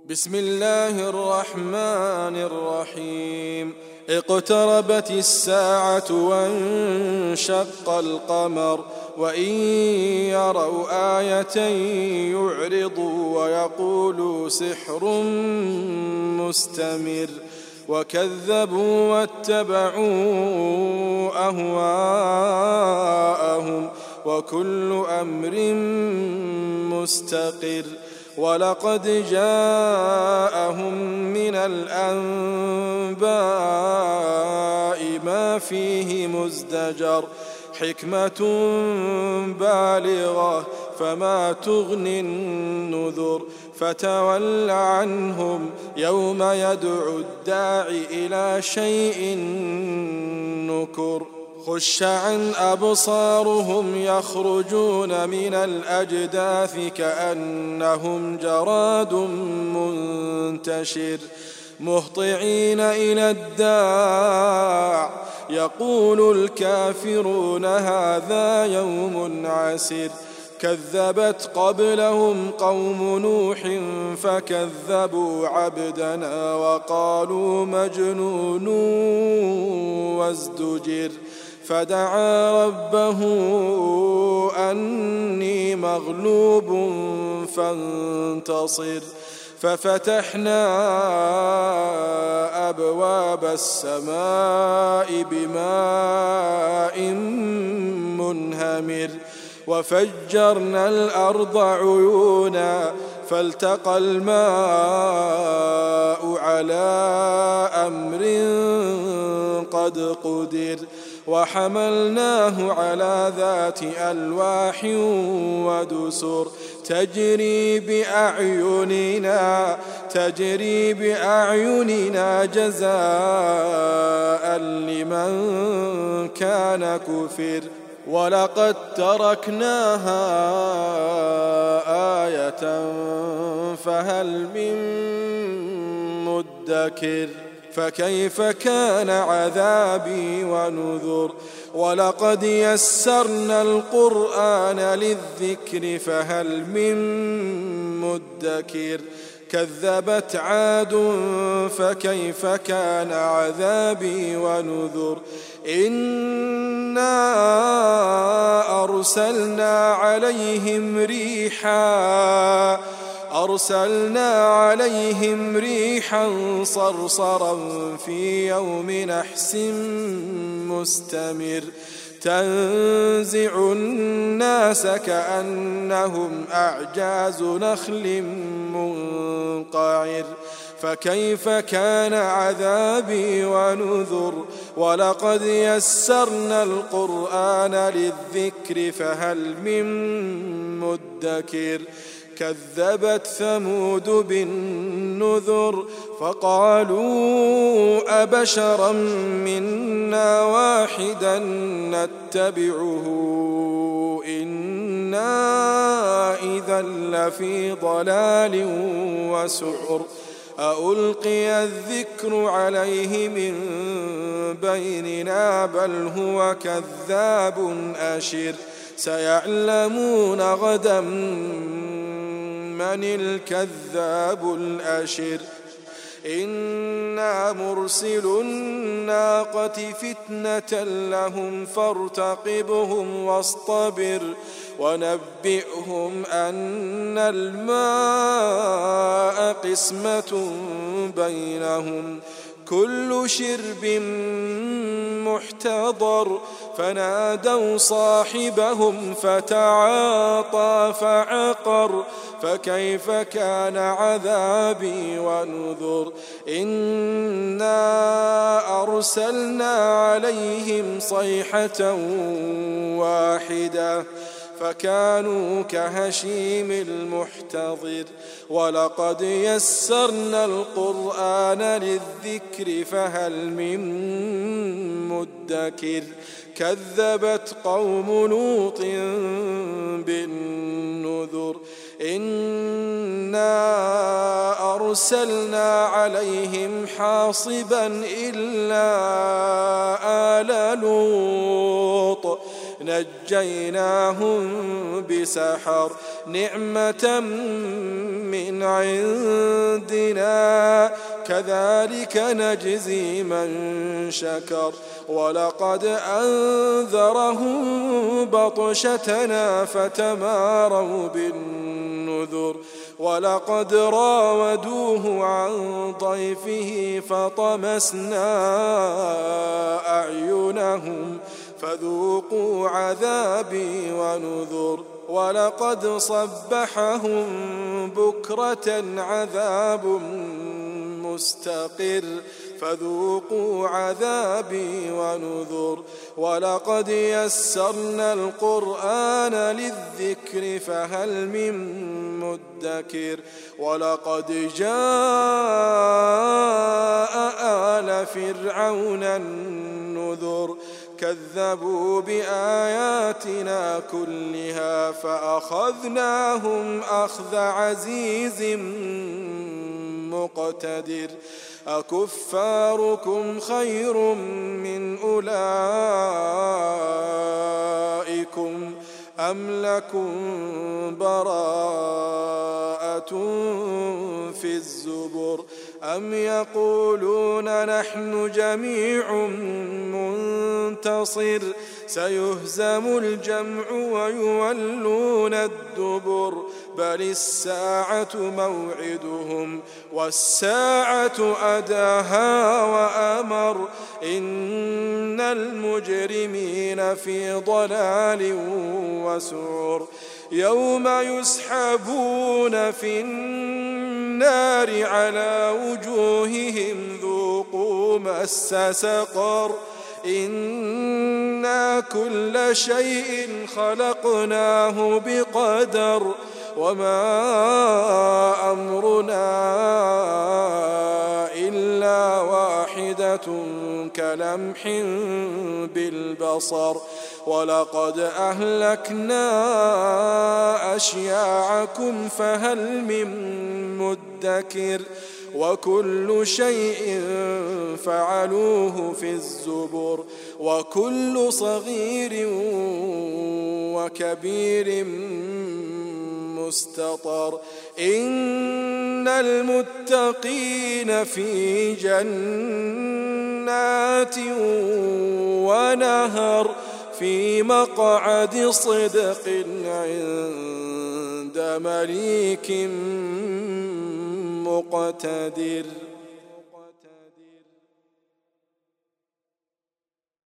بسم الله الرحمن الرحيم. اقتربت الساعة وانشق القمر وإن يروا آية يعرضوا ويقولوا سحر مستمر وكذبوا واتبعوا أهواءهم وكل أمر مستقر. ولقد جاءهم من الأنباء ما فيه مزدجر حكمة بالغة فما تغني النذر. فتول عنهم يوم يدعو الداع إلى شيء نكر. خش عن أبصارهم يخرجون من الأجداث كأنهم جراد منتشر مهطعين إلى الداع يقول الكافرون هذا يوم عسر. كذبت قبلهم قوم نوح فكذبوا عبدنا وقالوا مجنون وازدجر. فدعا ربه أني مغلوب فانتصر. ففتحنا أبواب السماء بماء منهمر وفجرنا الأرض عيونا فالتقى الماء على أمر قد قدر. وحملناه على ذات ألواح ودسر تجري بأعيننا جزاء لمن كان كفر. ولقد تركناها آية فهل من مدكر. فكيف كان عذابي ونذر. ولقد يسرنا القرآن للذكر فهل من مدكر. كذبت عاد فكيف كان عذابي ونذر. إنا أرسلنا عليهم ريحا صرصرا في يوم نحس مستمر تنزع الناس كأنهم أعجاز نخل منقعر. فكيف كان عذابي ونذر. ولقد يسرنا القرآن للذكر فهل من مدكر. كذبت ثمود بالنذر فقالوا أبشرا منا واحدا نتبعه إنا إذا لفي ضلال وسعر. ألقي الذكر عليه من بيننا بل هو كذاب أشر. سيعلمون غدا من الكذاب الأشر. إنا مرسل الناقة فتنة لهم فارتقبهم واصطبر ونبئهم أن الماء قسمة بينهم كل شرب محتضر. فنادوا صاحبهم فتعاطى فعقر. فكيف كان عذابي ونذر. إنا أرسلنا عليهم صيحة واحدة فكانوا كهشيم المحتضر. ولقد يسرنا القرآن للذكر فهل من مدكر. كذبت قوم لوط بالنذر. إنا أرسلنا عليهم حاصبا إلا آل لوط نجيناهم بسحر نعمة من عندنا كذلك نجزي من شكر ولقد أنذرهم بطشتنا فتماروا بالنذر ولقد راودوه عن ضيفه فطمسنا أعينهم فذوقوا عذابي ونذر ولقد صبحهم بكرة عذاب مستقر فذوقوا عذابي ونذر ولقد يسرنا القرآن للذكر فهل من مدكر ولقد جاء آل فرعون النذر كذبوا بآياتنا كلها فأخذناهم أخذ عزيز مقتدر أكفاركم خير من أولئكم أم لكم براءة في الزبر أم يقولون نحن جميع منتصر سيهزم الجمع ويولون الدبر بل الساعة موعدهم والساعة أداها وأمر إن المجرمين في ضلال وسعر يوم يسحبون في النار على وجوههم ذوقوا مس سقر إنا كل شيء خلقناه بقدر وما أمرنا إلا واحدة كلمح بالبصر ولقد أهلكنا أشياعكم فهل من مدكر وكل شيء فعلوه في الزبر وكل صغير وكبير مستطر إن المتقين في جنات ونهر في مقعد صدق عند مليك مقتدر.